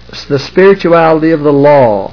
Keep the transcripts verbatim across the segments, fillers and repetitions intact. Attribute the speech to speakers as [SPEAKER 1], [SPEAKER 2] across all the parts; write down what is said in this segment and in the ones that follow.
[SPEAKER 1] the spirituality of the law.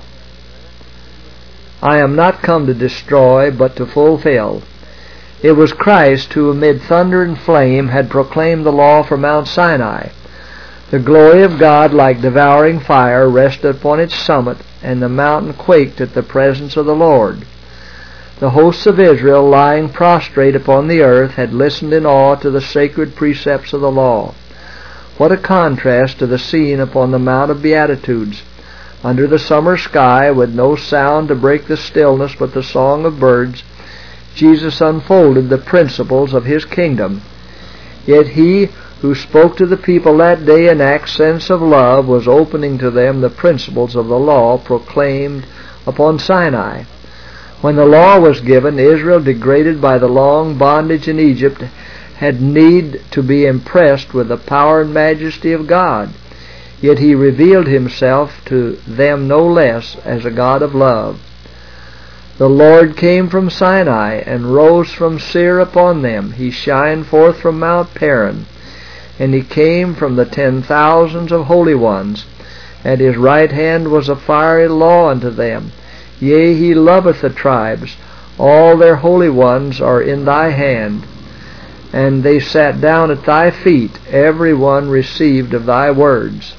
[SPEAKER 1] I am not come to destroy, but to fulfill. It was Christ who amid thunder and flame had proclaimed the law from Mount Sinai. The glory of God, like devouring fire, rested upon its summit, and the mountain quaked at the presence of the Lord. The hosts of Israel, lying prostrate upon the earth, had listened in awe to the sacred precepts of the law. What a contrast to the scene upon the Mount of Beatitudes! Under the summer sky, with no sound to break the stillness but the song of birds, Jesus unfolded the principles of His kingdom. Yet He who spoke to the people that day in accents of love was opening to them the principles of the law proclaimed upon Sinai. When the law was given, Israel, degraded by the long bondage in Egypt, had need to be impressed with the power and majesty of God. Yet He revealed Himself to them no less as a God of love. The Lord came from Sinai and rose from Seir upon them. He shined forth from Mount Paran, and He came from the ten thousands of holy ones. At His right hand was a fiery law unto them. Yea, He loveth the tribes. All their holy ones are in Thy hand. And they sat down at Thy feet. Every one received of Thy words.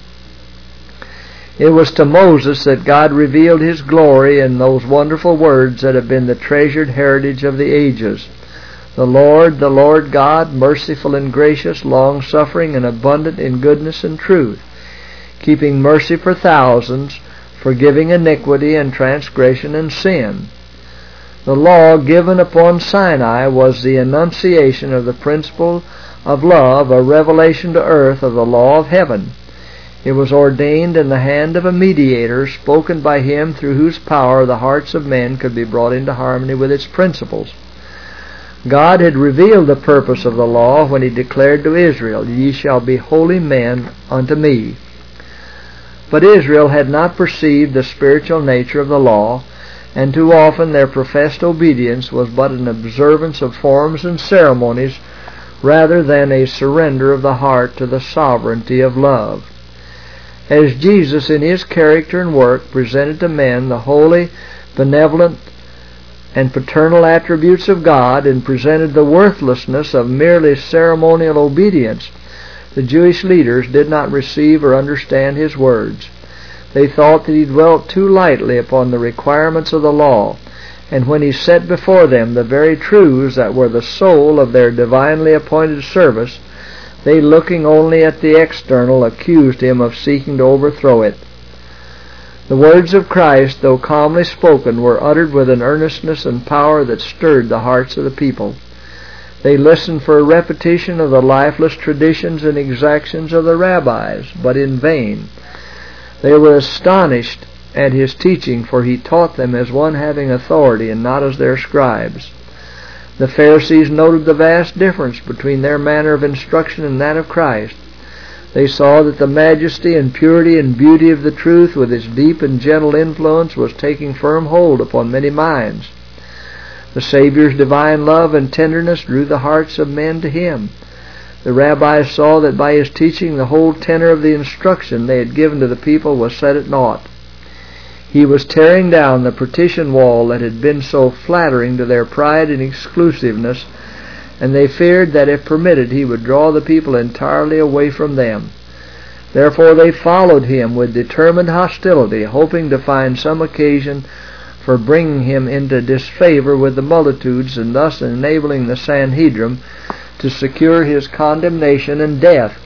[SPEAKER 1] It was to Moses that God revealed His glory in those wonderful words that have been the treasured heritage of the ages. The Lord, the Lord God, merciful and gracious, long-suffering and abundant in goodness and truth, keeping mercy for thousands, forgiving iniquity and transgression and sin. The law given upon Sinai was the enunciation of the principle of love, a revelation to earth of the law of heaven. It was ordained in the hand of a mediator, spoken by Him through whose power the hearts of men could be brought into harmony with its principles. God had revealed the purpose of the law when He declared to Israel, Ye shall be holy men unto Me. But Israel had not perceived the spiritual nature of the law, and too often their professed obedience was but an observance of forms and ceremonies rather than a surrender of the heart to the sovereignty of love. As Jesus in His character and work presented to men the holy, benevolent, and paternal attributes of God, and presented the worthlessness of merely ceremonial obedience, the Jewish leaders did not receive or understand His words. They thought that He dwelt too lightly upon the requirements of the law, and when He set before them the very truths that were the soul of their divinely appointed service, they, looking only at the external, accused Him of seeking to overthrow it. The words of Christ, though calmly spoken, were uttered with an earnestness and power that stirred the hearts of the people. They listened for a repetition of the lifeless traditions and exactions of the rabbis, but in vain. They were astonished at His teaching, for He taught them as one having authority and not as their scribes. The Pharisees noted the vast difference between their manner of instruction and that of Christ. They saw that the majesty and purity and beauty of the truth, with its deep and gentle influence, was taking firm hold upon many minds. The Savior's divine love and tenderness drew the hearts of men to Him. The rabbis saw that by His teaching the whole tenor of the instruction they had given to the people was set at naught. He was tearing down the partition wall that had been so flattering to their pride and exclusiveness, and they feared that if permitted He would draw the people entirely away from them. Therefore they followed Him with determined hostility, hoping to find some occasion for bringing Him into disfavor with the multitudes, and thus enabling the Sanhedrin to secure His condemnation and death.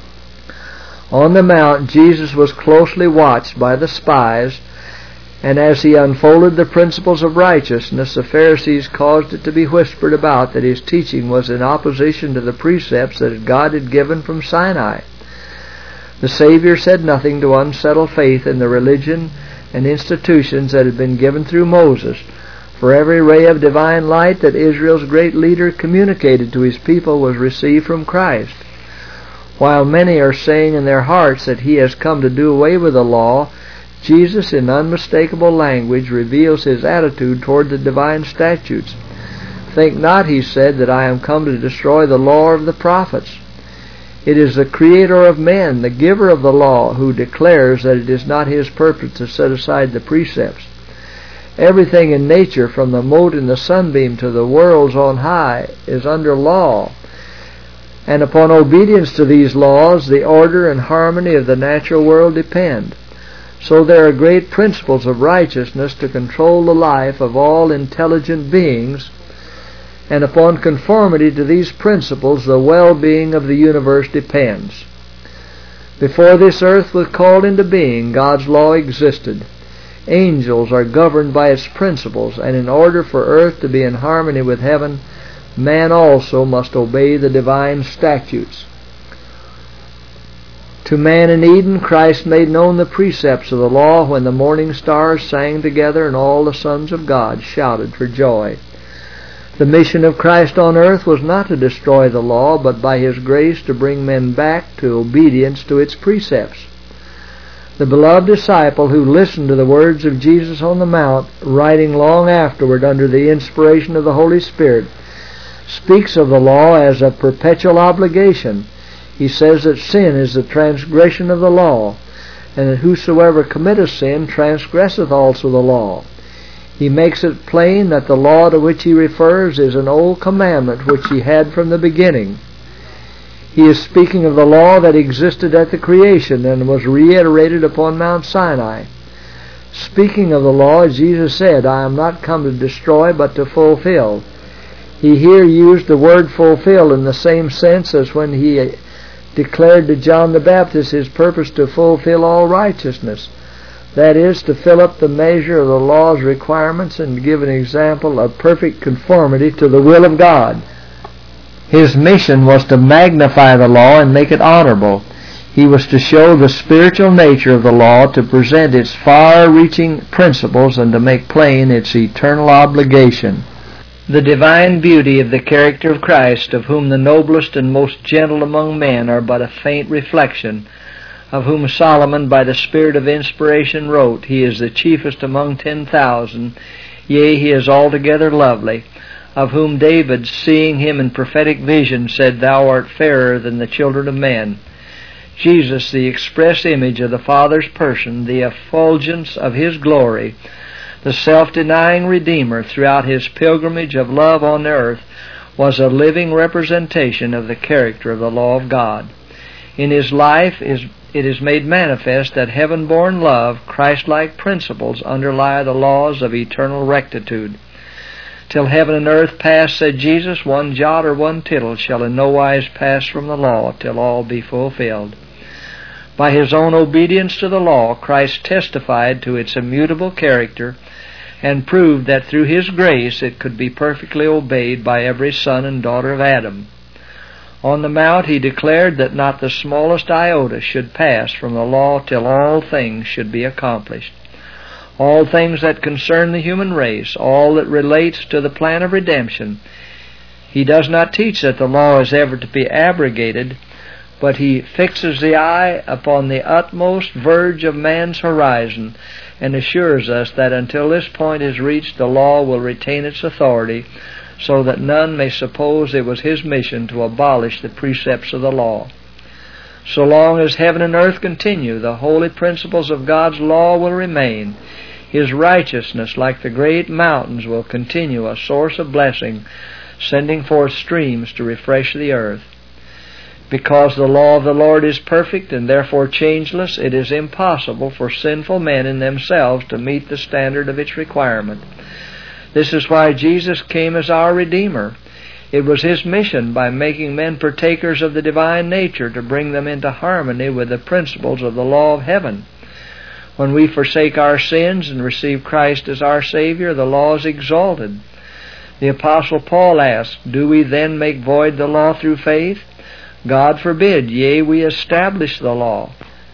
[SPEAKER 1] On the mount, Jesus was closely watched by the spies, and as He unfolded the principles of righteousness, the Pharisees caused it to be whispered about that His teaching was in opposition to the precepts that God had given from Sinai. The Savior said nothing to unsettle faith in the religion and institutions that had been given through Moses, for every ray of divine light that Israel's great leader communicated to His people was received from Christ. While many are saying in their hearts that He has come to do away with the law, Jesus, in unmistakable language, reveals His attitude toward the divine statutes. Think not, He said, that I am come to destroy the law of the prophets. It is the Creator of men, the giver of the law, who declares that it is not His purpose to set aside the precepts. Everything in nature, from the mote in the sunbeam to the worlds on high, is under law. And upon obedience to these laws, the order and harmony of the natural world depend. So there are great principles of righteousness to control the life of all intelligent beings, and upon conformity to these principles the well-being of the universe depends. Before this earth was called into being, God's law existed. Angels are governed by its principles, and in order for earth to be in harmony with heaven, man also must obey the divine statutes. To man in Eden, Christ made known the precepts of the law when the morning stars sang together and all the sons of God shouted for joy. The mission of Christ on earth was not to destroy the law, but by His grace to bring men back to obedience to its precepts. The beloved disciple who listened to the words of Jesus on the Mount, writing long afterward under the inspiration of the Holy Spirit, speaks of the law as a perpetual obligation. He says that sin is the transgression of the law, and that whosoever committeth sin transgresseth also the law. He makes it plain that the law to which he refers is an old commandment which he had from the beginning. He is speaking of the law that existed at the creation and was reiterated upon Mount Sinai. Speaking of the law, Jesus said, I am not come to destroy, but to fulfill. He here used the word fulfill in the same sense as when he declared to John the Baptist his purpose to fulfill all righteousness. That is, to fill up the measure of the law's requirements and give an example of perfect conformity to the will of God. His mission was to magnify the law and make it honorable. He was to show the spiritual nature of the law, to present its far-reaching principles, and to make plain its eternal obligation. The divine beauty of the character of Christ, of whom the noblest and most gentle among men are but a faint reflection, of whom Solomon by the spirit of inspiration wrote, He is the chiefest among ten thousand, yea, He is altogether lovely, of whom David, seeing Him in prophetic vision, said, Thou art fairer than the children of men. Jesus, the express image of the Father's person, the effulgence of His glory, the self-denying Redeemer throughout His pilgrimage of love on earth, was a living representation of the character of the law of God. In His life is it is made manifest that heaven-born love, Christ-like principles underlie the laws of eternal rectitude. Till heaven and earth pass, said Jesus, one jot or one tittle shall in no wise pass from the law, till all be fulfilled. By His own obedience to the law, Christ testified to its immutable character, and proved that through His grace it could be perfectly obeyed by every son and daughter of Adam. On the Mount He declared that not the smallest iota should pass from the law till all things should be accomplished. All things that concern the human race, all that relates to the plan of redemption. He does not teach that the law is ever to be abrogated, but He fixes the eye upon the utmost verge of man's horizon and assures us that until this point is reached, the law will retain its authority, so that none may suppose it was His mission to abolish the precepts of the law. So long as heaven and earth continue, the holy principles of God's law will remain. His righteousness, like the great mountains, will continue a source of blessing, sending forth streams to refresh the earth. Because the law of the Lord is perfect and therefore changeless, it is impossible for sinful men in themselves to meet the standard of its requirement. This is why Jesus came as our Redeemer. It was His mission, by making men partakers of the divine nature, to bring them into harmony with the principles of the law of heaven. When we forsake our sins and receive Christ as our Savior, the law is exalted. The Apostle Paul asked, Do we then make void the law through faith? God forbid, yea, we establish the law.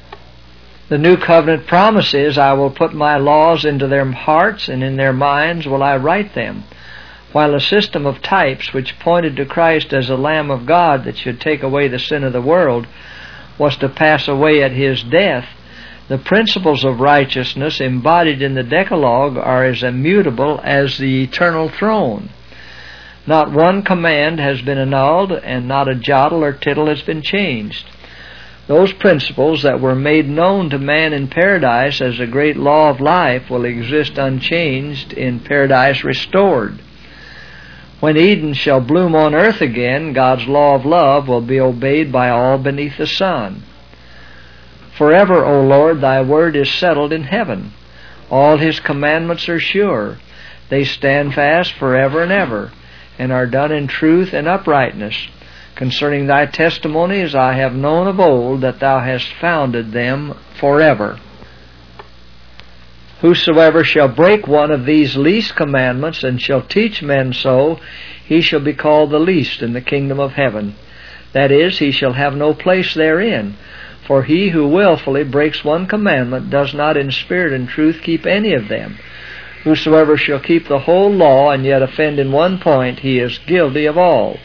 [SPEAKER 1] The new covenant promise is, I will put my laws into their hearts, and in their minds will I write them. While a system of types which pointed to Christ as the Lamb of God that should take away the sin of the world was to pass away at His death, the principles of righteousness embodied in the Decalogue are as immutable as the eternal throne. Not one command has been annulled, and not a jottle or tittle has been changed. Those principles that were made known to man in paradise as a great law of life will exist unchanged in paradise restored. When Eden shall bloom on earth again, God's law of love will be obeyed by all beneath the sun. Forever, O Lord, thy word is settled in heaven. All his commandments are sure. They stand fast forever and ever, and are done in truth and uprightness. Concerning thy testimonies I have known of old that thou hast founded them forever. Whosoever shall break one of these least commandments, and shall teach men so, he shall be called the least in the kingdom of heaven. That is, he shall have no place therein. For he who willfully breaks one commandment does not in spirit and truth keep any of them. Whosoever shall keep the whole law and yet offend in one point, he is guilty of all.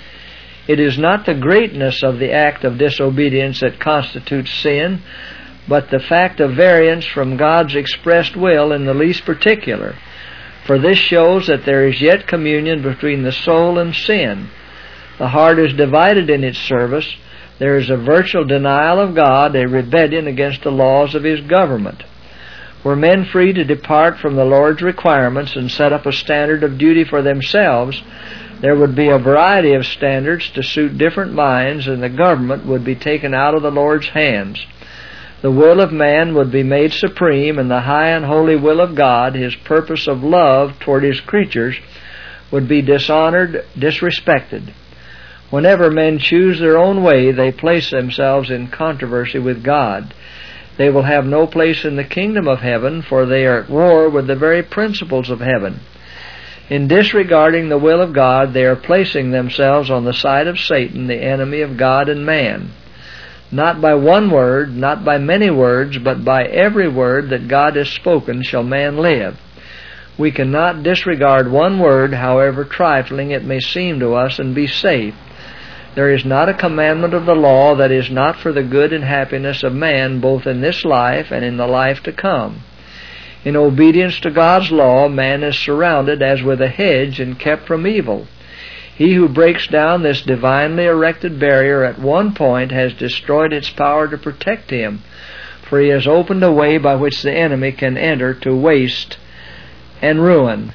[SPEAKER 1] It is not the greatness of the act of disobedience that constitutes sin, but the fact of variance from God's expressed will in the least particular. For this shows that there is yet communion between the soul and sin. The heart is divided in its service. There is a virtual denial of God, a rebellion against the laws of His government. Were men free to depart from the Lord's requirements and set up a standard of duty for themselves, there would be a variety of standards to suit different minds, and the government would be taken out of the Lord's hands. The will of man would be made supreme, and the high and holy will of God, His purpose of love toward His creatures, would be dishonored, disrespected. Whenever men choose their own way, they place themselves in controversy with God. They will have no place in the kingdom of heaven, for they are at war with the very principles of heaven. In disregarding the will of God, they are placing themselves on the side of Satan, the enemy of God and man. Not by one word, not by many words, but by every word that God has spoken shall man live. We cannot disregard one word, however trifling it may seem to us, and be safe. There is not a commandment of the law that is not for the good and happiness of man, both in this life and in the life to come. In obedience to God's law, man is surrounded as with a hedge and kept from evil. He who breaks down this divinely erected barrier at one point has destroyed its power to protect him, for he has opened a way by which the enemy can enter to waste and ruin.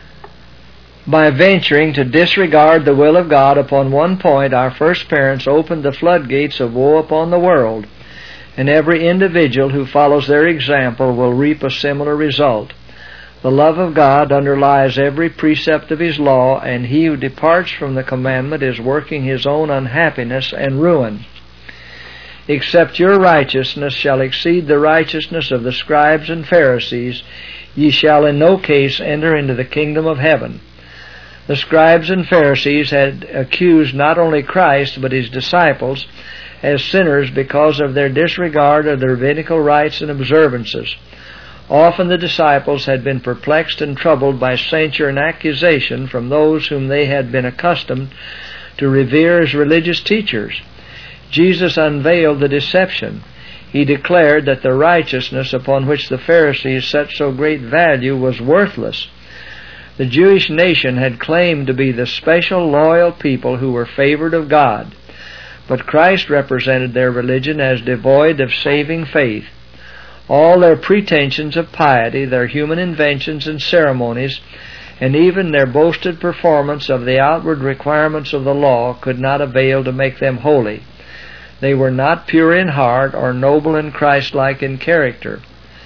[SPEAKER 1] By venturing to disregard the will of God upon one point, our first parents opened the floodgates of woe upon the world, and every individual who follows their example will reap a similar result. The love of God underlies every precept of His law, and he who departs from the commandment is working his own unhappiness and ruin. Except your righteousness shall exceed the righteousness of the scribes and Pharisees, ye shall in no case enter into the kingdom of heaven. The scribes and Pharisees had accused not only Christ but His disciples as sinners because of their disregard of the rabbinical rites and observances. Often the disciples had been perplexed and troubled by censure and accusation from those whom they had been accustomed to revere as religious teachers. Jesus unveiled the deception. He declared that the righteousness upon which the Pharisees set so great value was worthless. The Jewish nation had claimed to be the special loyal people who were favored of God, but Christ represented their religion as devoid of saving faith. All their pretensions of piety, their human inventions and ceremonies, and even their boasted performance of the outward requirements of the law could not avail to make them holy. They were not pure in heart or noble and Christ-like in character.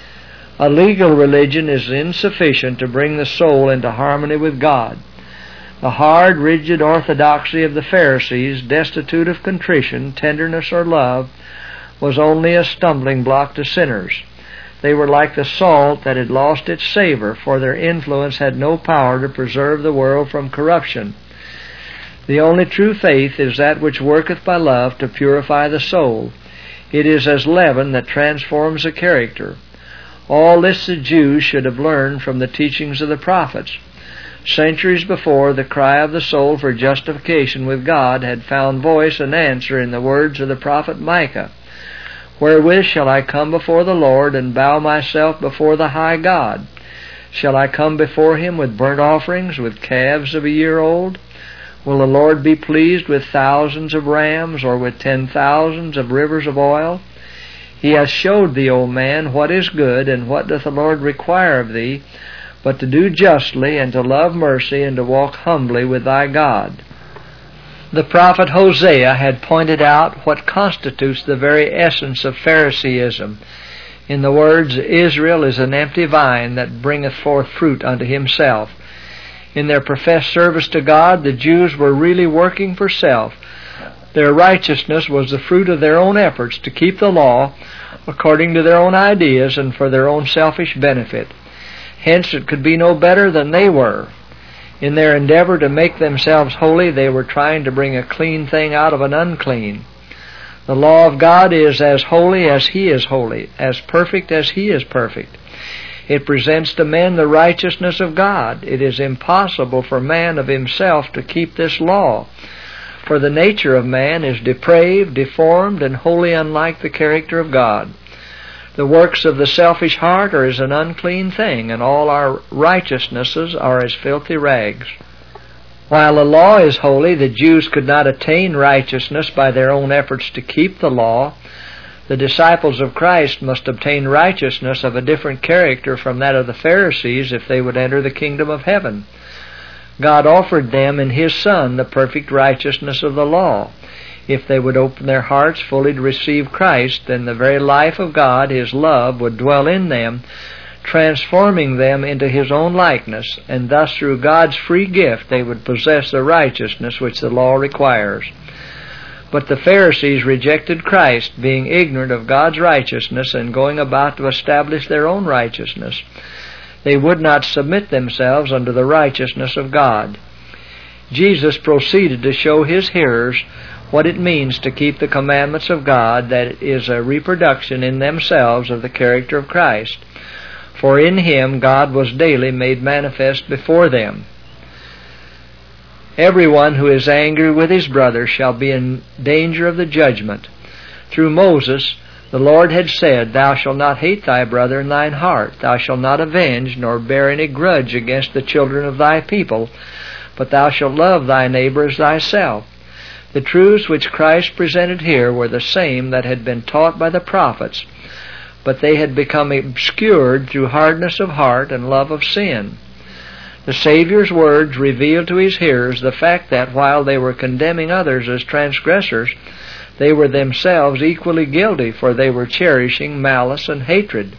[SPEAKER 1] A legal religion is insufficient to bring the soul into harmony with God. The hard, rigid orthodoxy of the Pharisees, destitute of contrition, tenderness, or love, was only a stumbling block to sinners. They were like the salt that had lost its savor, for their influence had no power to preserve the world from corruption. The only true faith is that which worketh by love to purify the soul. It is as leaven that transforms the character. All this the Jews should have learned from the teachings of the prophets. Centuries before, the cry of the soul for justification with God had found voice and answer in the words of the prophet Micah. Wherewith shall I come before the Lord, and bow myself before the high God? Shall I come before Him with burnt offerings, with calves of a year old? Will the Lord be pleased with thousands of rams, or with ten thousands of rivers of oil? He hath showed thee, O man, what is good, and what doth the Lord require of thee, but to do justly, and to love mercy, and to walk humbly with thy God. The prophet Hosea had pointed out what constitutes the very essence of Phariseeism. In the words, Israel is an empty vine that bringeth forth fruit unto himself. In their professed service to God, the Jews were really working for self. Their righteousness was the fruit of their own efforts to keep the law according to their own ideas and for their own selfish benefit. Hence it could be no better than they were. In their endeavor to make themselves holy, they were trying to bring a clean thing out of an unclean. The law of God is as holy as He is holy, as perfect as He is perfect. It presents to men the righteousness of God. It is impossible for man of himself to keep this law, for the nature of man is depraved, deformed, and wholly unlike the character of God. The works of the selfish heart are as an unclean thing, and all our righteousnesses are as filthy rags. While the law is holy, the Jews could not attain righteousness by their own efforts to keep the law. The disciples of Christ must obtain righteousness of a different character from that of the Pharisees if they would enter the kingdom of heaven. God offered them in His Son the perfect righteousness of the law. If they would open their hearts fully to receive Christ, then the very life of God, His love, would dwell in them, transforming them into His own likeness, and thus through God's free gift they would possess the righteousness which the law requires. But the Pharisees rejected Christ, being ignorant of God's righteousness and going about to establish their own righteousness. They would not submit themselves unto the righteousness of God. Jesus proceeded to show His hearers what it means to keep the commandments of God, that is a reproduction in themselves of the character of Christ. For in Him God was daily made manifest before them. Everyone who is angry with his brother shall be in danger of the judgment. Through Moses, the Lord had said, Thou shalt not hate thy brother in thine heart. Thou shalt not avenge, nor bear any grudge against the children of thy people, but thou shalt love thy neighbor as thyself. The truths which Christ presented here were the same that had been taught by the prophets, but they had become obscured through hardness of heart and love of sin. The Savior's words revealed to His hearers the fact that while they were condemning others as transgressors, they were themselves equally guilty, for they were cherishing malice and hatred.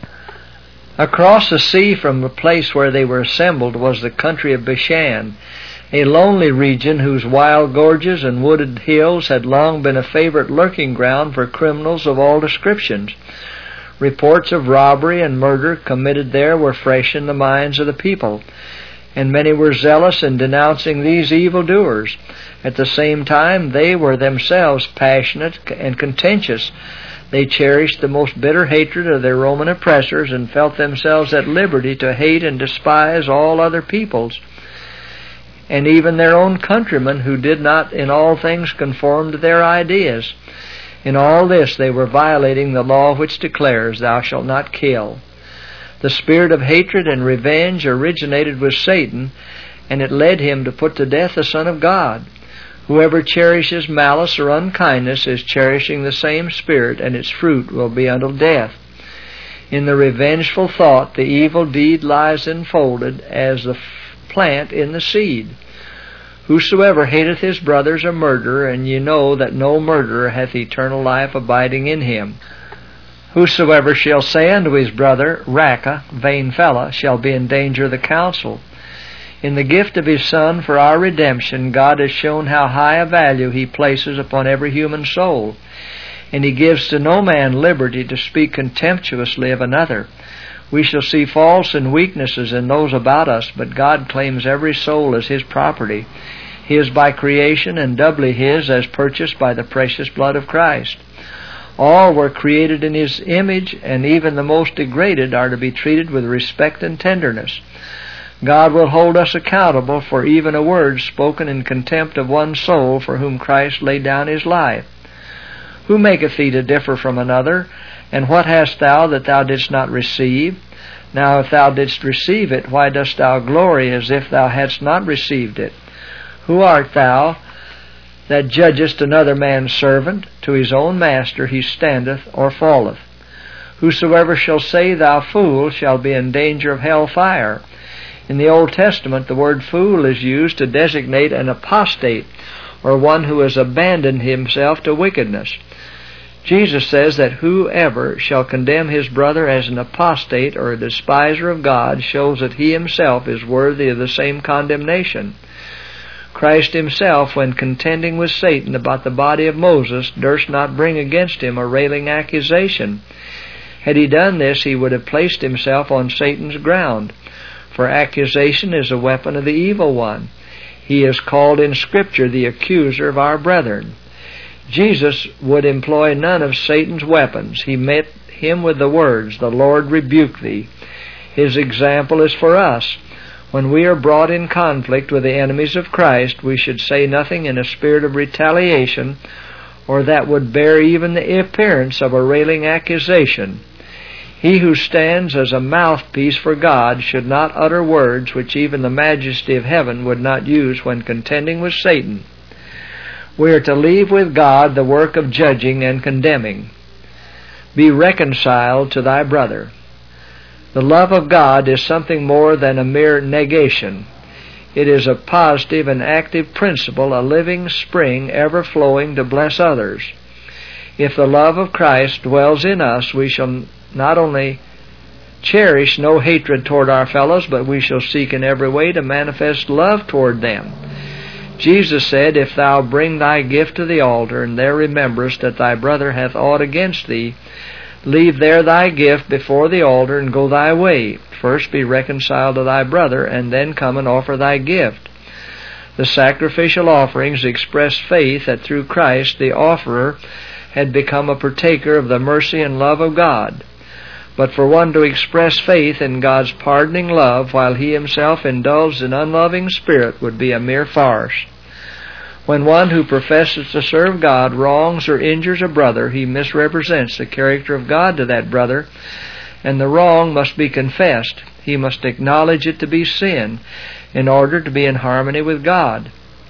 [SPEAKER 1] Across the sea from the place where they were assembled was the country of Bashan, a lonely region whose wild gorges and wooded hills had long been a favorite lurking ground for criminals of all descriptions. Reports of robbery and murder committed there were fresh in the minds of the people, and many were zealous in denouncing these evildoers. At the same time, they were themselves passionate and contentious. They cherished the most bitter hatred of their Roman oppressors and felt themselves at liberty to hate and despise all other peoples, and even their own countrymen who did not in all things conform to their ideas. In all this they were violating the law which declares, Thou shalt not kill. The spirit of hatred and revenge originated with Satan, and it led him to put to death the Son of God. Whoever cherishes malice or unkindness is cherishing the same spirit, and its fruit will be unto death. In the revengeful thought, the evil deed lies enfolded as the plant in the seed. Whosoever hateth his brother is a murderer, and ye know that no murderer hath eternal life abiding in him. Whosoever shall say unto his brother, Raca, vain fellow, shall be in danger of the council. In the gift of His Son for our redemption, God has shown how high a value He places upon every human soul, and He gives to no man liberty to speak contemptuously of another. We shall see faults and weaknesses in those about us, but God claims every soul as His property, His by creation and doubly His as purchased by the precious blood of Christ. All were created in His image, and even the most degraded are to be treated with respect and tenderness. God will hold us accountable for even a word spoken in contempt of one soul for whom Christ laid down His life. Who maketh thee to differ from another? And what hast thou that thou didst not receive? Now if thou didst receive it, why dost thou glory as if thou hadst not received it? Who art thou that judgeth another man's servant, to his own master he standeth or falleth. Whosoever shall say, Thou fool, shall be in danger of hell fire. In the Old Testament, the word fool is used to designate an apostate, or one who has abandoned himself to wickedness. Jesus says that whoever shall condemn his brother as an apostate or a despiser of God shows that he himself is worthy of the same condemnation. Christ himself, when contending with Satan about the body of Moses, durst not bring against him a railing accusation. Had he done this, he would have placed himself on Satan's ground, for accusation is a weapon of the evil one. He is called in Scripture the accuser of our brethren. Jesus would employ none of Satan's weapons. He met him with the words, The Lord rebuke thee. His example is for us. When we are brought in conflict with the enemies of Christ, we should say nothing in a spirit of retaliation, or that would bear even the appearance of a railing accusation. He who stands as a mouthpiece for God should not utter words which even the majesty of heaven would not use when contending with Satan. We are to leave with God the work of judging and condemning. Be reconciled to thy brother. The love of God is something more than a mere negation. It is a positive and active principle, a living spring ever flowing to bless others. If the love of Christ dwells in us, we shall not only cherish no hatred toward our fellows, but we shall seek in every way to manifest love toward them. Jesus said, If thou bring thy gift to the altar, and there rememberest that thy brother hath aught against thee, leave there thy gift before the altar, and go thy way. First be reconciled to thy brother, and then come and offer thy gift. The sacrificial offerings expressed faith that through Christ the offerer had become a partaker of the mercy and love of God. But for one to express faith in God's pardoning love while he himself indulged in unloving spirit would be a mere farce. When one who professes to serve God wrongs or injures a brother, he misrepresents the character of God to that brother, and the wrong must be confessed. He must acknowledge it to be sin in order to be in harmony with God.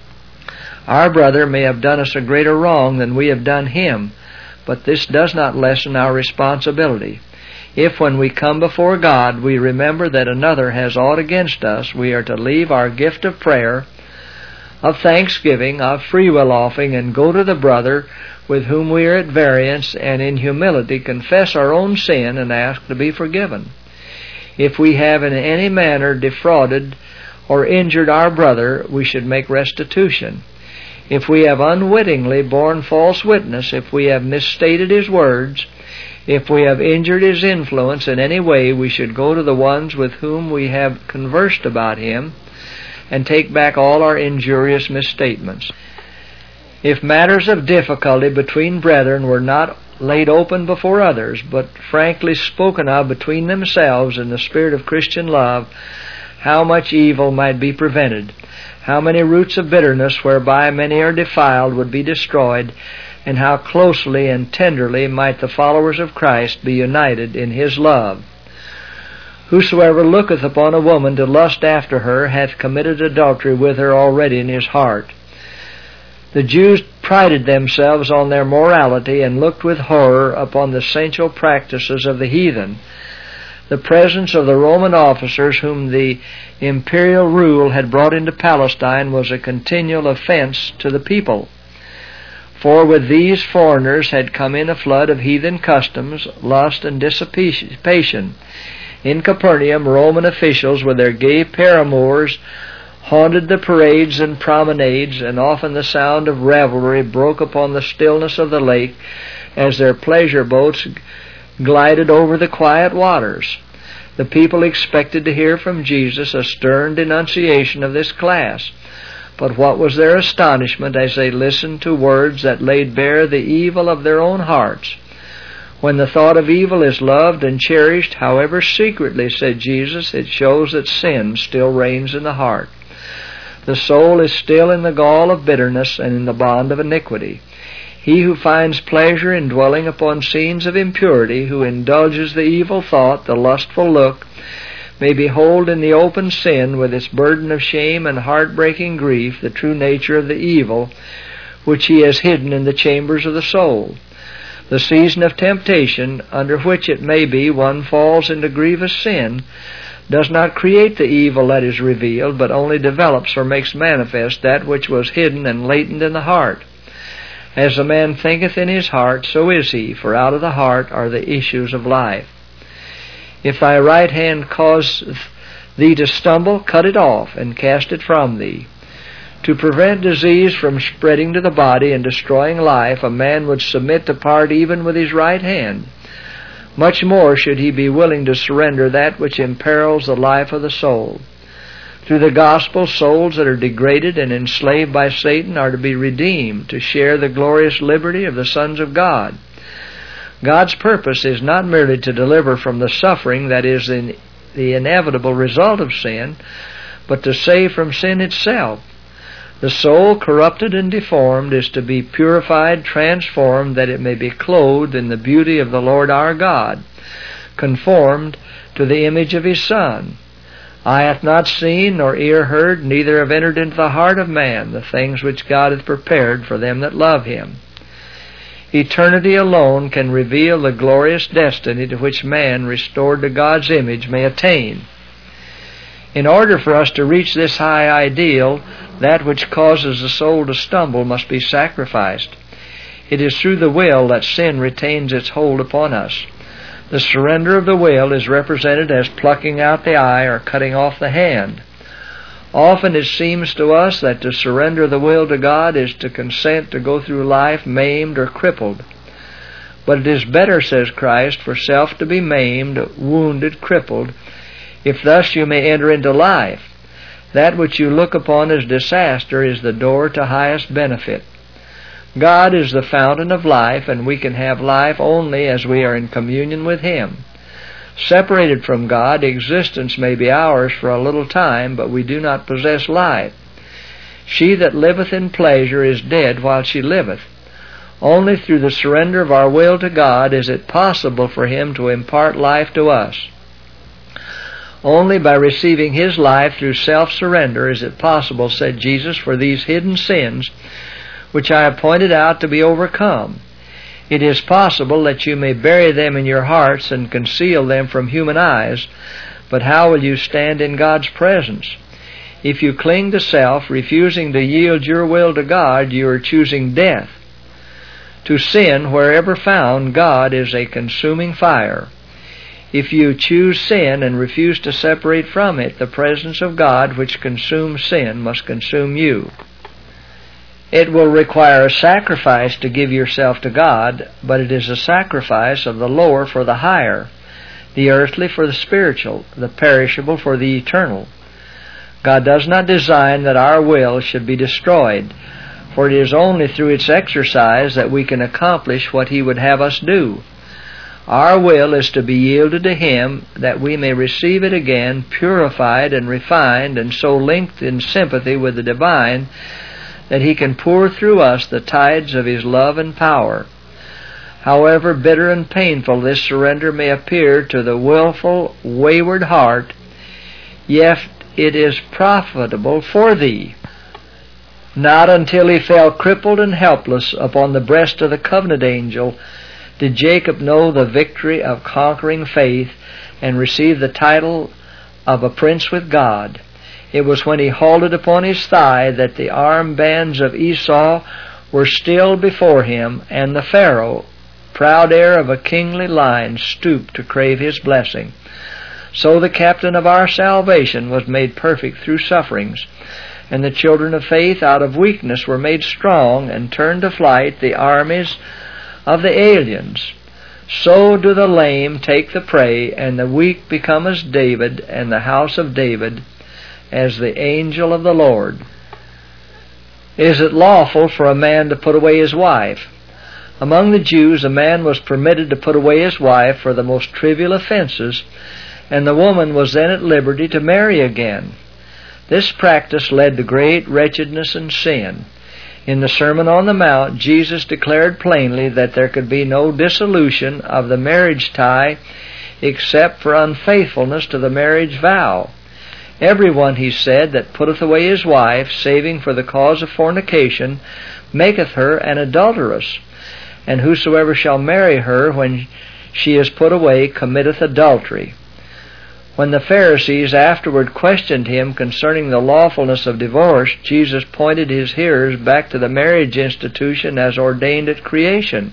[SPEAKER 1] Our brother may have done us a greater wrong than we have done him, but this does not lessen our responsibility. If when we come before God we remember that another has aught against us, we are to leave our gift of prayer, of thanksgiving, of free will offering, and go to the brother with whom we are at variance, and in humility confess our own sin and ask to be forgiven. If we have in any manner defrauded or injured our brother, we should make restitution. If we have unwittingly borne false witness, if we have misstated his words, if we have injured his influence in any way, we should go to the ones with whom we have conversed about him and take back all our injurious misstatements. If matters of difficulty between brethren were not laid open before others, but frankly spoken of between themselves in the spirit of Christian love, how much evil might be prevented, how many roots of bitterness whereby many are defiled would be destroyed, and how closely and tenderly might the followers of Christ be united in His love. Whosoever looketh upon a woman to lust after her hath committed adultery with her already in his heart. The Jews prided themselves on their morality and looked with horror upon the sensual practices of the heathen. The presence of the Roman officers whom the imperial rule had brought into Palestine was a continual offense to the people. For with these foreigners had come in a flood of heathen customs, lust, and dissipation. In Capernaum, Roman officials with their gay paramours haunted the parades and promenades, and often the sound of revelry broke upon the stillness of the lake as their pleasure boats glided over the quiet waters. The people expected to hear from Jesus a stern denunciation of this class. But what was their astonishment as they listened to words that laid bare the evil of their own hearts. When the thought of evil is loved and cherished, however secretly, said Jesus, it shows that sin still reigns in the heart. The soul is still in the gall of bitterness and in the bond of iniquity. He who finds pleasure in dwelling upon scenes of impurity, who indulges the evil thought, the lustful look, may behold in the open sin, with its burden of shame and heartbreaking grief, the true nature of the evil which he has hidden in the chambers of the soul. The season of temptation, under which it may be one falls into grievous sin, does not create the evil that is revealed, but only develops or makes manifest that which was hidden and latent in the heart. As a man thinketh in his heart, so is he, for out of the heart are the issues of life. If thy right hand cause thee to stumble, cut it off, and cast it from thee. To prevent disease from spreading to the body and destroying life, a man would submit to part even with his right hand. Much more should he be willing to surrender that which imperils the life of the soul. Through the gospel, souls that are degraded and enslaved by Satan are to be redeemed, to share the glorious liberty of the sons of God. God's purpose is not merely to deliver from the suffering that is in the inevitable result of sin, but to save from sin itself. The soul, corrupted and deformed, is to be purified, transformed, that it may be clothed in the beauty of the Lord our God, conformed to the image of His Son. Eye hath not seen, nor ear heard, neither have entered into the heart of man the things which God hath prepared for them that love Him. Eternity alone can reveal the glorious destiny to which man, restored to God's image, may attain. In order for us to reach this high ideal, that which causes the soul to stumble must be sacrificed. It is through the will that sin retains its hold upon us. The surrender of the will is represented as plucking out the eye or cutting off the hand. Often it seems to us that to surrender the will to God is to consent to go through life maimed or crippled. But it is better, says Christ, for self to be maimed, wounded, crippled, if thus you may enter into life. That which you look upon as disaster is the door to highest benefit. God is the fountain of life, and we can have life only as we are in communion with Him. Separated from God, existence may be ours for a little time, but we do not possess life. She that liveth in pleasure is dead while she liveth. Only through the surrender of our will to God is it possible for Him to impart life to us. Only by receiving His life through self-surrender is it possible, said Jesus, for these hidden sins, which I have pointed out, to be overcome. It is possible that you may bury them in your hearts and conceal them from human eyes, but how will you stand in God's presence? If you cling to self, refusing to yield your will to God, you are choosing death. To sin, wherever found, God is a consuming fire. If you choose sin and refuse to separate from it, the presence of God, which consumes sin, must consume you. It will require a sacrifice to give yourself to God, but it is a sacrifice of the lower for the higher, the earthly for the spiritual, the perishable for the eternal. God does not design that our will should be destroyed, for it is only through its exercise that we can accomplish what He would have us do. Our will is to be yielded to Him, that we may receive it again, purified and refined, and so linked in sympathy with the divine, that He can pour through us the tides of His love and power. However bitter and painful this surrender may appear to the willful, wayward heart, yet it is profitable for thee. Not until he fell crippled and helpless upon the breast of the covenant angel did Jacob know the victory of conquering faith and receive the title of a prince with God. It was when he halted upon his thigh that the armbands of Esau were still before him, and the Pharaoh, proud heir of a kingly line, stooped to crave his blessing. So the captain of our salvation was made perfect through sufferings, and the children of faith out of weakness were made strong, and turned to flight the armies of the aliens. So do the lame take the prey, and the weak become as David, and the house of David as the angel of the Lord. Is it lawful for a man to put away his wife? Among the Jews, a man was permitted to put away his wife for the most trivial offenses, and the woman was then at liberty to marry again. This practice led to great wretchedness and sin. In the Sermon on the Mount, Jesus declared plainly that there could be no dissolution of the marriage tie except for unfaithfulness to the marriage vow. Every one, he said, that putteth away his wife, saving for the cause of fornication, maketh her an adulteress. And whosoever shall marry her when she is put away committeth adultery. When the Pharisees afterward questioned him concerning the lawfulness of divorce, Jesus pointed his hearers back to the marriage institution as ordained at creation.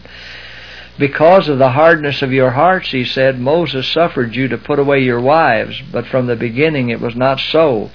[SPEAKER 1] Because of the hardness of your hearts, he said, Moses suffered you to put away your wives, but from the beginning it was not so.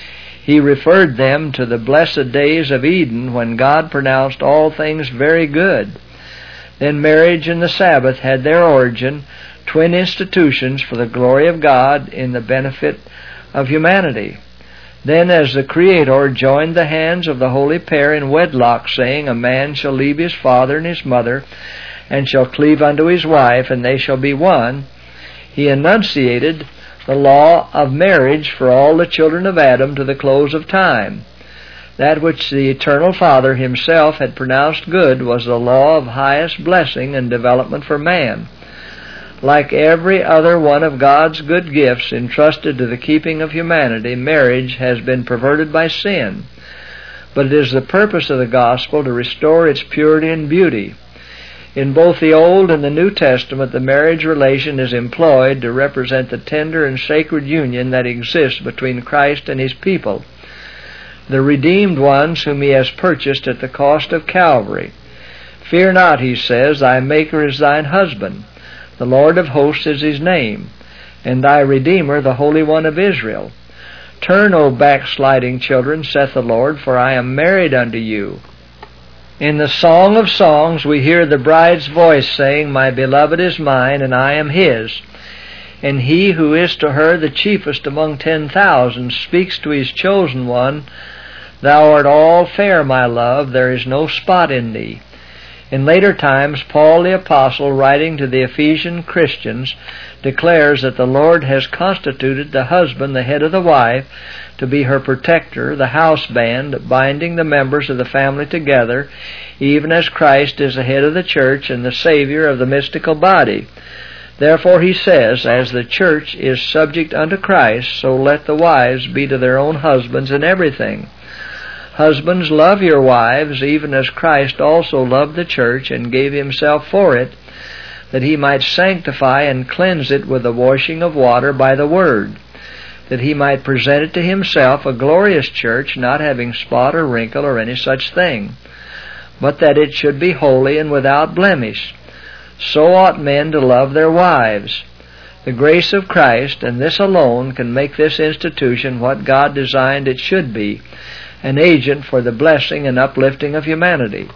[SPEAKER 1] He referred them to the blessed days of Eden when God pronounced all things very good. Then marriage and the Sabbath had their origin, twin institutions for the glory of God in the benefit of humanity. Then as the Creator joined the hands of the holy pair in wedlock, saying, A man shall leave his father and his mother, and shall cleave unto his wife, and they shall be one, he enunciated the law of marriage for all the children of Adam to the close of time. That which the Eternal Father himself had pronounced good was the law of highest blessing and development for man. Like every other one of God's good gifts entrusted to the keeping of humanity, marriage has been perverted by sin. But it is the purpose of the gospel to restore its purity and beauty. In both the Old and the New Testament, the marriage relation is employed to represent the tender and sacred union that exists between Christ and His people, the redeemed ones whom He has purchased at the cost of Calvary. Fear not, He says, thy Maker is thine husband. The Lord of hosts is His name, and thy Redeemer, the Holy One of Israel. Turn, O backsliding children, saith the Lord, for I am married unto you. In the Song of Songs we hear the bride's voice saying, My beloved is mine, and I am his. And he who is to her the chiefest among ten thousand speaks to his chosen one, Thou art all fair, my love, there is no spot in thee. In later times, Paul the Apostle, writing to the Ephesian Christians, declares that the Lord has constituted the husband, the head of the wife, to be her protector, the house band, binding the members of the family together, even as Christ is the head of the church and the Savior of the mystical body. Therefore he says, As the church is subject unto Christ, so let the wives be to their own husbands in everything. Husbands, love your wives, even as Christ also loved the church and gave himself for it, that he might sanctify and cleanse it with the washing of water by the word, that he might present it to himself a glorious church, not having spot or wrinkle or any such thing, but that it should be holy and without blemish. So ought men to love their wives. The grace of Christ, and this alone, can make this institution what God designed it should be, an agent for the blessing and uplifting of humanity.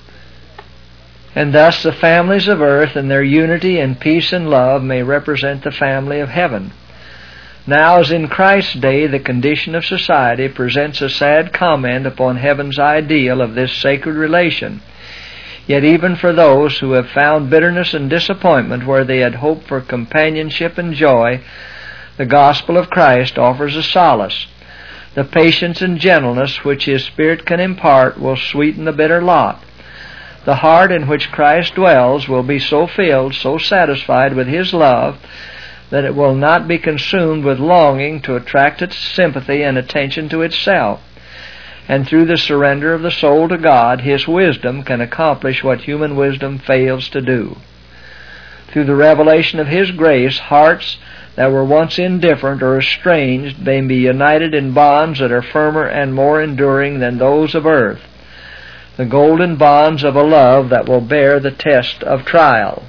[SPEAKER 1] And thus the families of earth and their unity and peace and love may represent the family of heaven. Now, as in Christ's day, the condition of society presents a sad comment upon heaven's ideal of this sacred relation. Yet even for those who have found bitterness and disappointment where they had hoped for companionship and joy, the gospel of Christ offers a solace. The patience and gentleness which His Spirit can impart will sweeten the bitter lot. The heart in which Christ dwells will be so filled, so satisfied with His love, that it will not be consumed with longing to attract its sympathy and attention to itself. And through the surrender of the soul to God, His wisdom can accomplish what human wisdom fails to do. Through the revelation of His grace, hearts that were once indifferent or estranged may be united in bonds that are firmer and more enduring than those of earth, the golden bonds of a love that will bear the test of trial.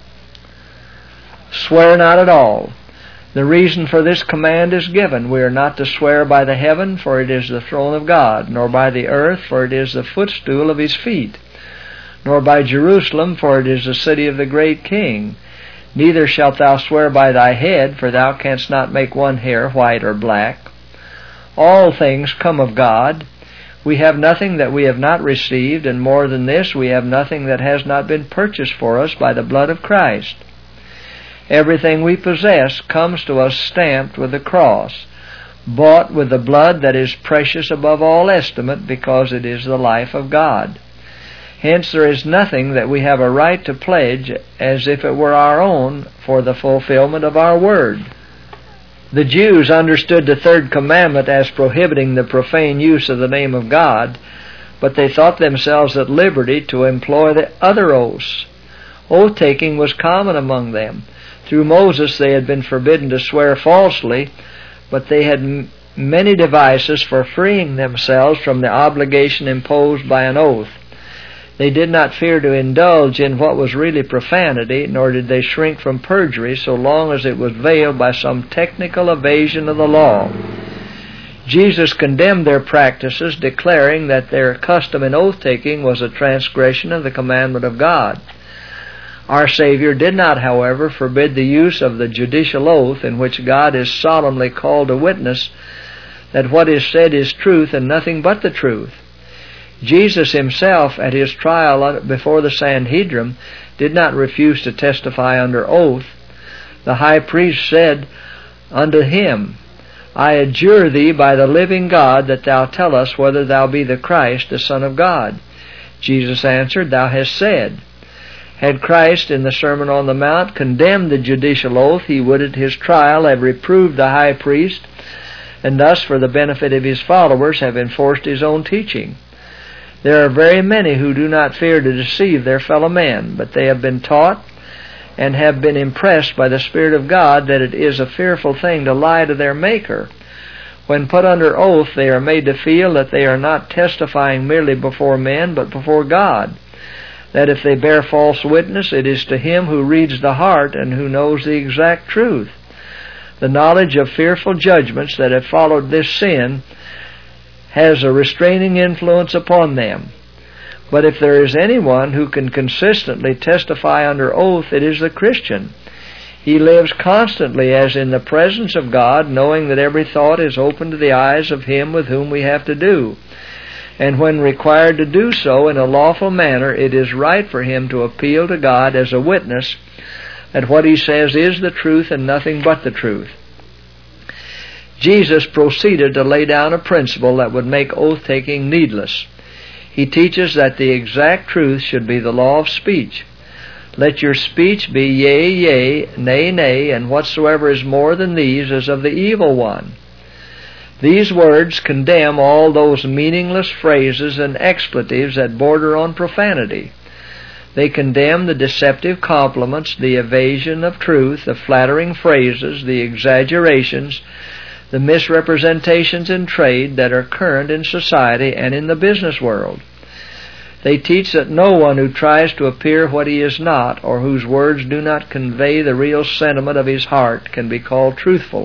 [SPEAKER 1] Swear not at all. The reason for this command is given. We are not to swear by the heaven, for it is the throne of God, nor by the earth, for it is the footstool of His feet, nor by Jerusalem, for it is the city of the great King. Neither shalt thou swear by thy head, for thou canst not make one hair white or black. All things come of God. We have nothing that we have not received, and more than this, we have nothing that has not been purchased for us by the blood of Christ. Everything we possess comes to us stamped with the cross, bought with the blood that is precious above all estimate, because it is the life of God. Hence there is nothing that we have a right to pledge as if it were our own for the fulfillment of our word. The Jews understood the third commandment as prohibiting the profane use of the name of God, but they thought themselves at liberty to employ the other oaths. Oath-taking was common among them. Through Moses they had been forbidden to swear falsely, but they had m- many devices for freeing themselves from the obligation imposed by an oath. They did not fear to indulge in what was really profanity, nor did they shrink from perjury so long as it was veiled by some technical evasion of the law. Jesus condemned their practices, declaring that their custom in oath-taking was a transgression of the commandment of God. Our Savior did not, however, forbid the use of the judicial oath in which God is solemnly called to witness that what is said is truth and nothing but the truth. Jesus himself, at his trial before the Sanhedrin, did not refuse to testify under oath. The high priest said unto him, I adjure thee by the living God that thou tell us whether thou be the Christ, the Son of God. Jesus answered, Thou hast said. Had Christ in the Sermon on the Mount condemned the judicial oath, he would at his trial have reproved the high priest, and thus, for the benefit of his followers, have enforced his own teaching. There are very many who do not fear to deceive their fellow men, but they have been taught and have been impressed by the Spirit of God that it is a fearful thing to lie to their Maker. When put under oath, they are made to feel that they are not testifying merely before men, but before God. That if they bear false witness, it is to Him who reads the heart and who knows the exact truth. The knowledge of fearful judgments that have followed this sin has a restraining influence upon them. But if there is anyone who can consistently testify under oath, it is the Christian. He lives constantly as in the presence of God, knowing that every thought is open to the eyes of Him with whom we have to do. And when required to do so in a lawful manner, it is right for him to appeal to God as a witness that what he says is the truth and nothing but the truth. Jesus proceeded to lay down a principle that would make oath-taking needless. He teaches that the exact truth should be the law of speech. Let your speech be yea, yea, nay, nay, and whatsoever is more than these is of the evil one. These words condemn all those meaningless phrases and expletives that border on profanity. They condemn the deceptive compliments, the evasion of truth, the flattering phrases, the exaggerations, the misrepresentations in trade that are current in society and in the business world. They teach that no one who tries to appear what he is not, or whose words do not convey the real sentiment of his heart, can be called truthful.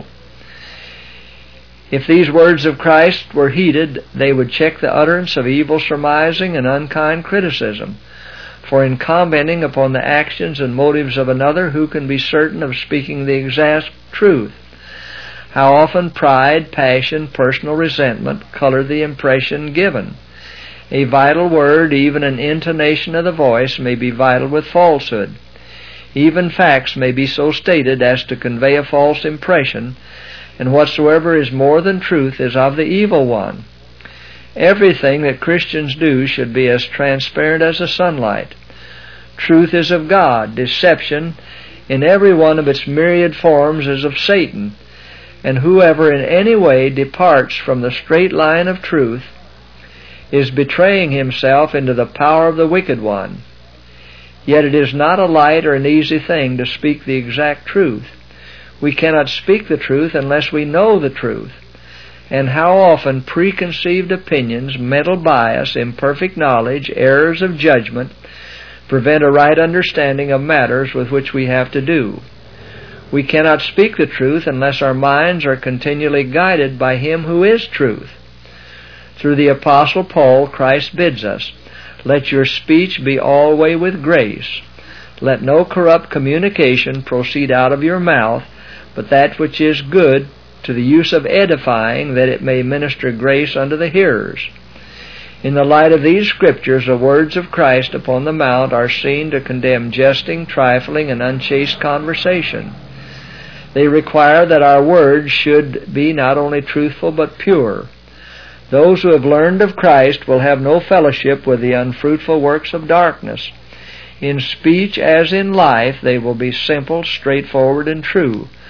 [SPEAKER 1] If these words of Christ were heeded, they would check the utterance of evil surmising and unkind criticism. For in commenting upon the actions and motives of another, who can be certain of speaking the exact truth? How often pride, passion, personal resentment color the impression given. A vital word, even an intonation of the voice, may be vital with falsehood. Even facts may be so stated as to convey a false impression, and whatsoever is more than truth is of the evil one. Everything that Christians do should be as transparent as the sunlight. Truth is of God. Deception, in every one of its myriad forms, is of Satan. And whoever in any way departs from the straight line of truth is betraying himself into the power of the wicked one. Yet it is not a light or an easy thing to speak the exact truth. We cannot speak the truth unless we know the truth. And how often preconceived opinions, mental bias, imperfect knowledge, errors of judgment prevent a right understanding of matters with which we have to do. We cannot speak the truth unless our minds are continually guided by Him who is truth. Through the Apostle Paul, Christ bids us, Let your speech be always with grace. Let no corrupt communication proceed out of your mouth, but that which is good to the use of edifying, that it may minister grace unto the hearers. In the light of these Scriptures, the words of Christ upon the Mount are seen to condemn jesting, trifling, and unchaste conversation. They require that our words should be not only truthful but pure. Those who have learned of Christ will have no fellowship with the unfruitful works of darkness. In speech as in life, they will be simple, straightforward, and true.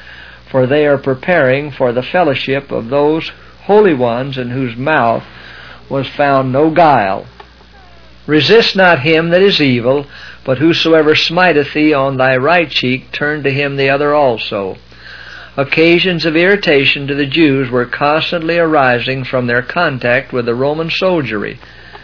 [SPEAKER 1] for they are preparing for the fellowship of those holy ones in whose mouth was found no guile. Resist not him that is evil, but whosoever smiteth thee on thy right cheek, turn to him the other also. Occasions of irritation to the Jews were constantly arising from their contact with the Roman soldiery.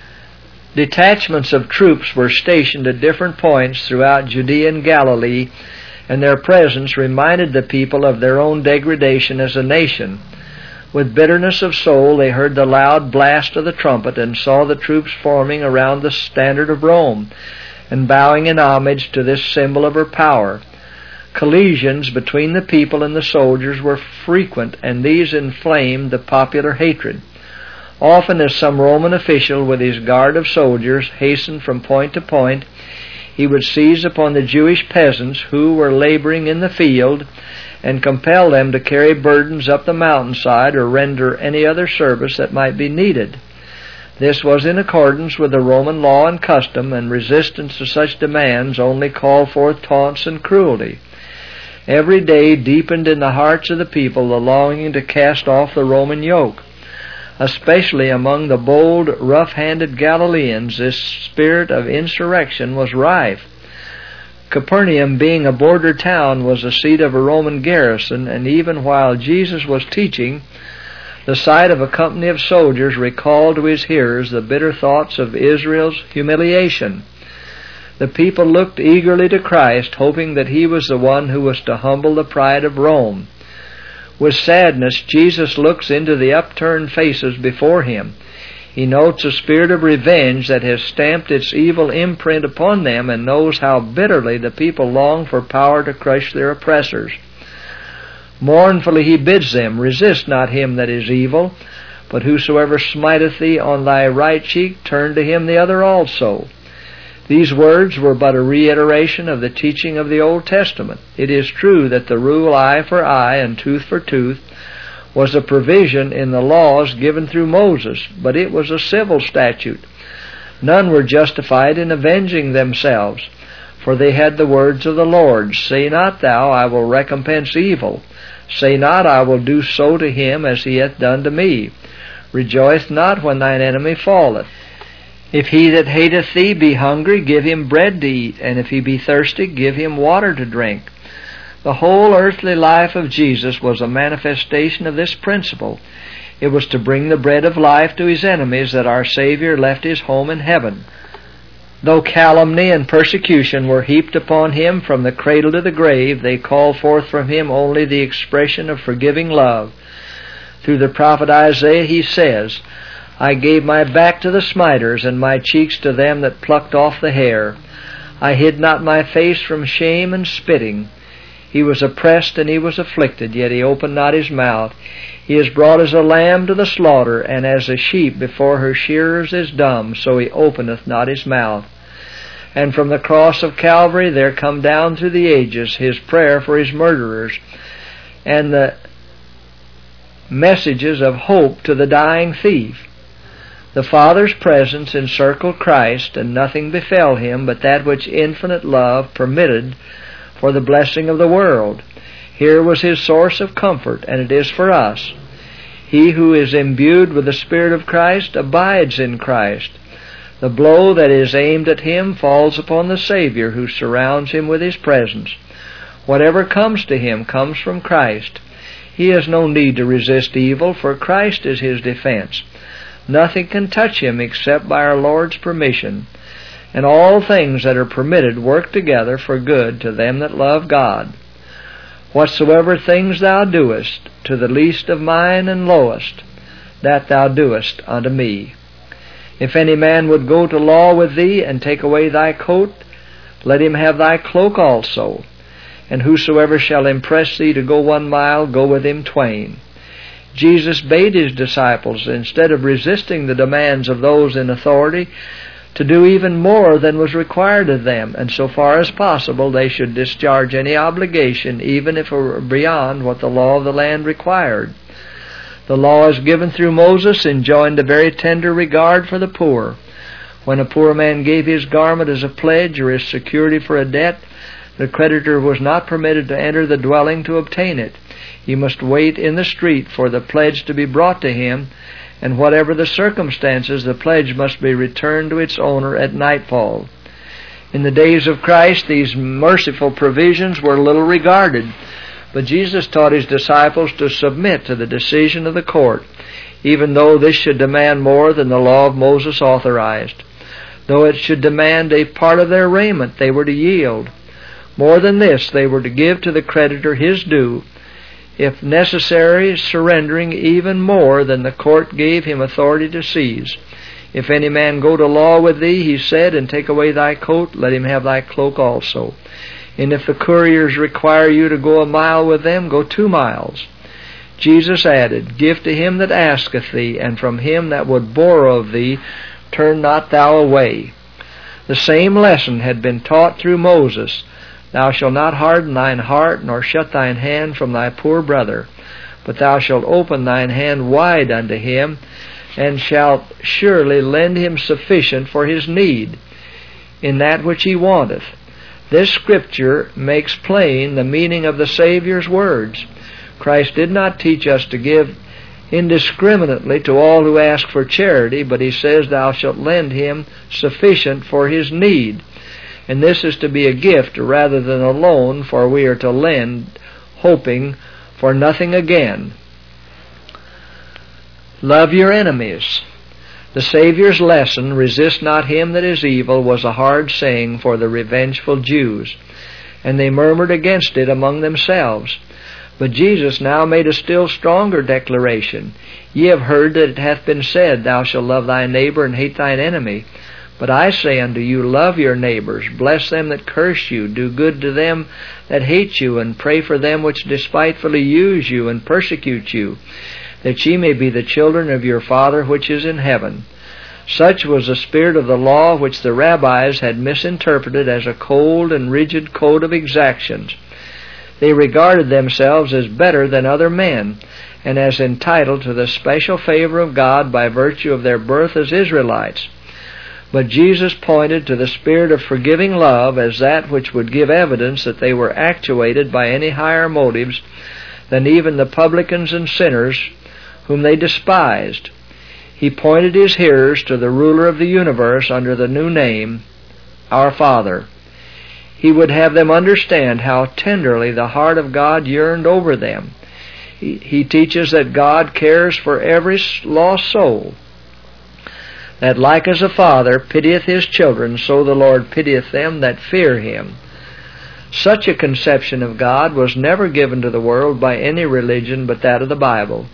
[SPEAKER 1] Detachments of troops were stationed at different points throughout Judea and Galilee, and their presence reminded the people of their own degradation as a nation. With bitterness of soul they heard the loud blast of the trumpet and saw the troops forming around the standard of Rome and bowing in homage to this symbol of her power. Collisions between the people and the soldiers were frequent, and these inflamed the popular hatred. Often as some Roman official with his guard of soldiers hastened from point to point, he would seize upon the Jewish peasants who were laboring in the field and compel them to carry burdens up the mountainside or render any other service that might be needed. This was in accordance with the Roman law and custom, and resistance to such demands only called forth taunts and cruelty. Every day deepened in the hearts of the people the longing to cast off the Roman yoke. Especially among the bold, rough-handed Galileans, this spirit of insurrection was rife. Capernaum, being a border town, was the seat of a Roman garrison, and even while Jesus was teaching, the sight of a company of soldiers recalled to his hearers the bitter thoughts of Israel's humiliation. The people looked eagerly to Christ, hoping that he was the one who was to humble the pride of Rome. With sadness, Jesus looks into the upturned faces before him. He notes a spirit of revenge that has stamped its evil imprint upon them, and knows how bitterly the people long for power to crush their oppressors. Mournfully he bids them, resist not him that is evil, but whosoever smiteth thee on thy right cheek, turn to him the other also. These words were but a reiteration of the teaching of the Old Testament. It is true that the rule eye for eye and tooth for tooth was a provision in the laws given through Moses, but it was a civil statute. None were justified in avenging themselves, for they had the words of the Lord, Say not thou, I will recompense evil. Say not, I will do so to him as he hath done to me. Rejoice not when thine enemy falleth. If he that hateth thee be hungry, give him bread to eat, and if he be thirsty, give him water to drink. The whole earthly life of Jesus was a manifestation of this principle. It was to bring the bread of life to his enemies that our Savior left his home in heaven. Though calumny and persecution were heaped upon him from the cradle to the grave, they called forth from him only the expression of forgiving love. Through the prophet Isaiah he says, I gave my back to the smiters, and my cheeks to them that plucked off the hair. I hid not my face from shame and spitting. He was oppressed and he was afflicted, yet he opened not his mouth. He is brought as a lamb to the slaughter, and as a sheep before her shearers is dumb, so he openeth not his mouth. And from the cross of Calvary there come down through the ages his prayer for his murderers, and the messages of hope to the dying thief. The Father's presence encircled Christ, and nothing befell him but that which infinite love permitted for the blessing of the world. Here was his source of comfort, and it is for us. He who is imbued with the Spirit of Christ abides in Christ. The blow that is aimed at him falls upon the Savior, who surrounds him with his presence. Whatever comes to him comes from Christ. He has no need to resist evil, for Christ is his defense. Nothing can touch him except by our Lord's permission. And all things that are permitted work together for good to them that love God. Whatsoever things thou doest to the least of mine and lowest, that thou doest unto me. If any man would go to law with thee, and take away thy coat, let him have thy cloak also. And whosoever shall impress thee to go one mile, go with him twain. Jesus bade his disciples, instead of resisting the demands of those in authority, to do even more than was required of them, and so far as possible they should discharge any obligation, even if it were beyond what the law of the land required. The law is given through Moses, enjoined a very tender regard for the poor. When a poor man gave his garment as a pledge or as security for a debt, the creditor was not permitted to enter the dwelling to obtain it. He must wait in the street for the pledge to be brought to him, and whatever the circumstances, the pledge must be returned to its owner at nightfall. In the days of Christ, these merciful provisions were little regarded, but Jesus taught his disciples to submit to the decision of the court, even though this should demand more than the law of Moses authorized. Though it should demand a part of their raiment, they were to yield. More than this, they were to give to the creditor his due, if necessary, surrendering even more than the court gave him authority to seize. If any man go to law with thee, he said, and take away thy coat, let him have thy cloak also. And if the couriers require you to go a mile with them, go two miles. Jesus added, Give to him that asketh thee, and from him that would borrow of thee, turn not thou away. The same lesson had been taught through Moses. Thou shalt not harden thine heart, nor shut thine hand from thy poor brother, but thou shalt open thine hand wide unto him, and shalt surely lend him sufficient for his need, in that which he wanteth. This Scripture makes plain the meaning of the Savior's words. Christ did not teach us to give indiscriminately to all who ask for charity, but he says, Thou shalt lend him sufficient for his need. And this is to be a gift rather than a loan, for we are to lend, hoping for nothing again. Love your enemies. The Savior's lesson, resist not him that is evil, was a hard saying for the revengeful Jews, and they murmured against it among themselves. But Jesus now made a still stronger declaration. Ye have heard that it hath been said, Thou shalt love thy neighbor and hate thine enemy. But I say unto you, love your neighbors, bless them that curse you, do good to them that hate you, and pray for them which despitefully use you and persecute you, that ye may be the children of your Father which is in heaven. Such was the spirit of the law which the rabbis had misinterpreted as a cold and rigid code of exactions. They regarded themselves as better than other men, and as entitled to the special favor of God by virtue of their birth as Israelites. But Jesus pointed to the spirit of forgiving love as that which would give evidence that they were actuated by any higher motives than even the publicans and sinners whom they despised. He pointed his hearers to the ruler of the universe under the new name, Our Father. He would have them understand how tenderly the heart of God yearned over them. He, he teaches that God cares for every lost soul, that like as a father pitieth his children, so the Lord pitieth them that fear him. Such a conception of God was never given to the world by any religion but that of the Bible.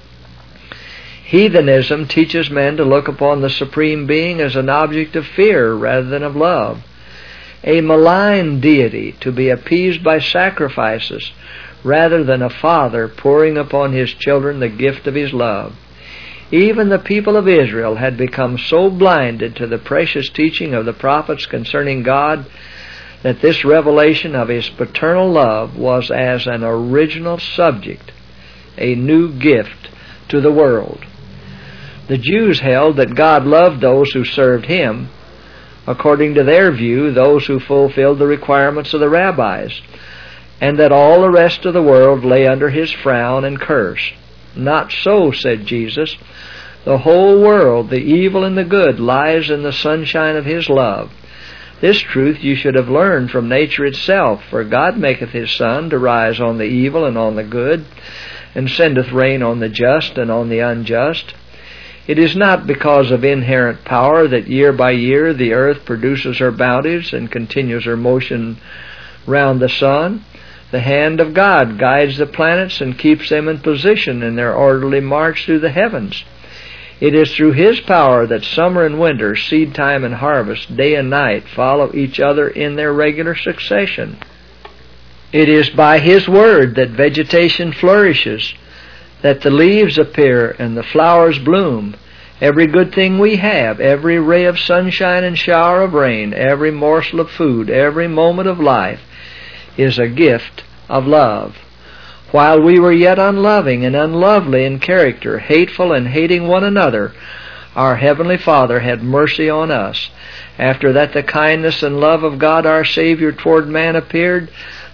[SPEAKER 1] Heathenism teaches men to look upon the Supreme Being as an object of fear rather than of love, a malign deity to be appeased by sacrifices rather than a father pouring upon his children the gift of his love. Even the people of Israel had become so blinded to the precious teaching of the prophets concerning God that this revelation of his paternal love was as an original subject, a new gift to the world. The Jews held that God loved those who served him, according to their view, those who fulfilled the requirements of the rabbis, and that all the rest of the world lay under his frown and curse. Not so, said Jesus. The whole world, the evil and the good, lies in the sunshine of his love. This truth you should have learned from nature itself, for God maketh his sun to rise on the evil and on the good, and sendeth rain on the just and on the unjust. It is not because of inherent power that year by year the earth produces her bounties and continues her motion round the sun. The hand of God guides the planets and keeps them in position in their orderly march through the heavens. It is through his power that summer and winter, seed time and harvest, day and night, follow each other in their regular succession. It is by his word that vegetation flourishes, that the leaves appear and the flowers bloom. Every good thing we have, every ray of sunshine and shower of rain, every morsel of food, every moment of life, is a gift of love. While we were yet unloving and unlovely in character, hateful and hating one another, our Heavenly Father had mercy on us. After that the kindness and love of God our Savior toward man appeared,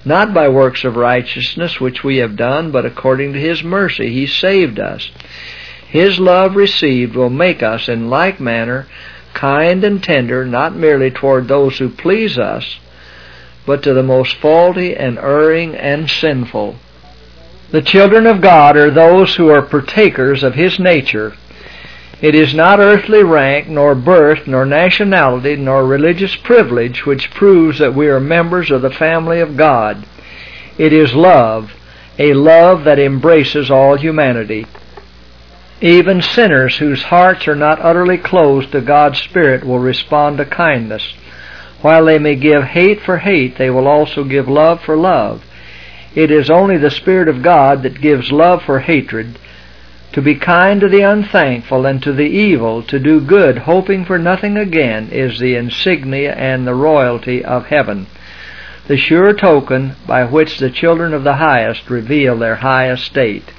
[SPEAKER 1] not by works of righteousness which we have done, but according to His mercy He saved us. His love received will make us in like manner kind and tender, not merely toward those who please us, but to the most faulty and erring and sinful. The children of God are those who are partakers of His nature. It is not earthly rank, nor birth, nor nationality, nor religious privilege which proves that we are members of the family of God. It is love, a love that embraces all humanity. Even sinners whose hearts are not utterly closed to God's Spirit will respond to kindness. While they may give hate for hate, they will also give love for love. It is only the Spirit of God that gives love for hatred. To be kind to the unthankful and to the evil, to do good, hoping for nothing again, is the insignia and the royalty of heaven, the sure token by which the children of the highest reveal their high estate.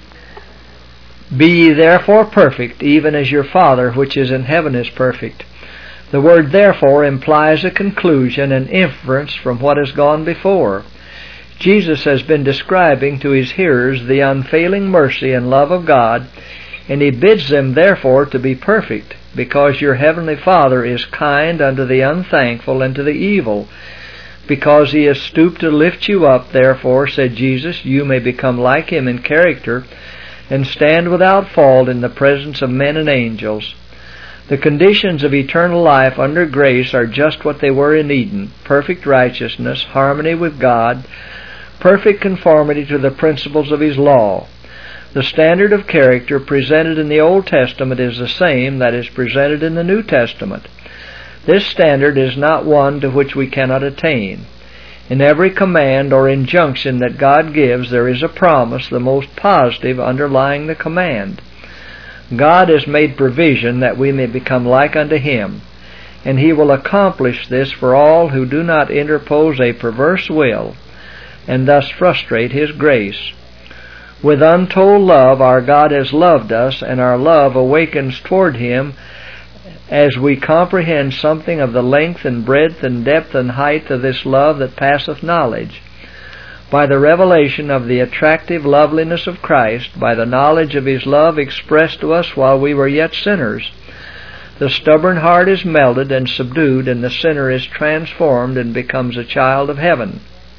[SPEAKER 1] Be ye therefore perfect, even as your Father which is in heaven is perfect. The word therefore implies a conclusion and inference from what has gone before. Jesus has been describing to His hearers the unfailing mercy and love of God, and He bids them therefore to be perfect, because your heavenly Father is kind unto the unthankful and to the evil. Because He has stooped to lift you up, therefore, said Jesus, you may become like Him in character, and stand without fault in the presence of men and angels. The conditions of eternal life under grace are just what they were in Eden: perfect righteousness, harmony with God, perfect conformity to the principles of His law. The standard of character presented in the Old Testament is the same that is presented in the New Testament. This standard is not one to which we cannot attain. In every command or injunction that God gives, there is a promise, the most positive, underlying the command. God has made provision that we may become like unto Him, and He will accomplish this for all who do not interpose a perverse will, and thus frustrate His grace. With untold love our God has loved us, and our love awakens toward Him as we comprehend something of the length and breadth and depth and height of this love that passeth knowledge. By the revelation of the attractive loveliness of Christ, by the knowledge of His love expressed to us while we were yet sinners, the stubborn heart is melted and subdued, and the sinner is transformed and becomes a child of heaven.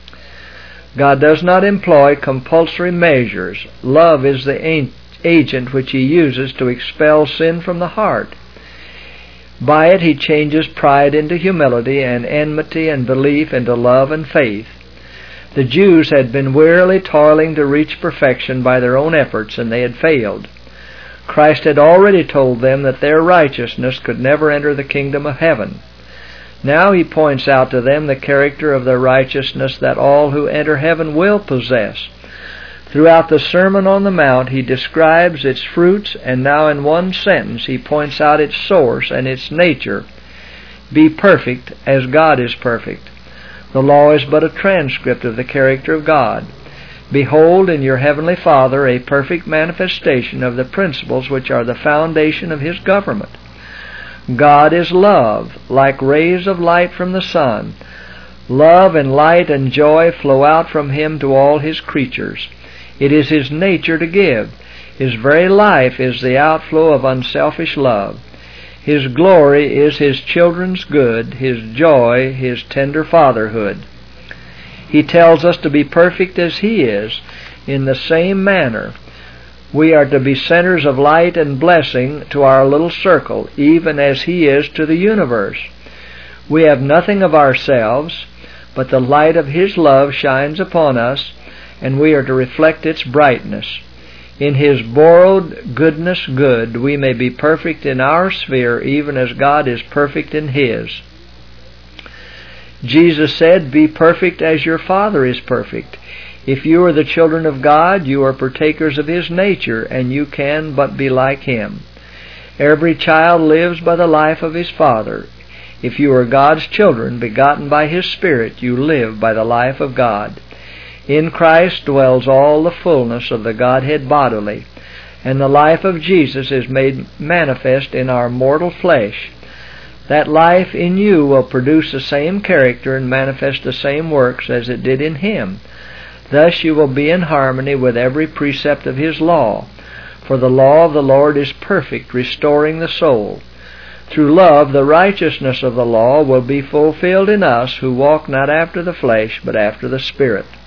[SPEAKER 1] God does not employ compulsory measures. Love is the agent which He uses to expel sin from the heart. By it He changes pride into humility, and enmity and belief into love and faith. The Jews had been wearily toiling to reach perfection by their own efforts, and they had failed. Christ had already told them that their righteousness could never enter the kingdom of heaven. Now He points out to them the character of the righteousness that all who enter heaven will possess. Throughout the Sermon on the Mount He describes its fruits, and now in one sentence He points out its source and its nature. Be perfect as God is perfect. The law is but a transcript of the character of God. Behold in your heavenly Father a perfect manifestation of the principles which are the foundation of His government. God is love, like rays of light from the sun. Love and light and joy flow out from Him to all His creatures. It is His nature to give. His very life is the outflow of unselfish love. His glory is His children's good, His joy, His tender fatherhood. He tells us to be perfect as He is. In the same manner, we are to be centers of light and blessing to our little circle, even as He is to the universe. We have nothing of ourselves, but the light of His love shines upon us, and we are to reflect its brightness. In His borrowed goodness good, we may be perfect in our sphere, even as God is perfect in His. Jesus said, be perfect as your Father is perfect. If you are the children of God, you are partakers of His nature, and you can but be like Him. Every child lives by the life of his father. If you are God's children, begotten by His Spirit, you live by the life of God. In Christ dwells all the fullness of the Godhead bodily, and the life of Jesus is made manifest in our mortal flesh. That life in you will produce the same character and manifest the same works as it did in Him. Thus you will be in harmony with every precept of His law. For the law of the Lord is perfect, restoring the soul. Through love, the righteousness of the law will be fulfilled in us who walk not after the flesh, but after the Spirit.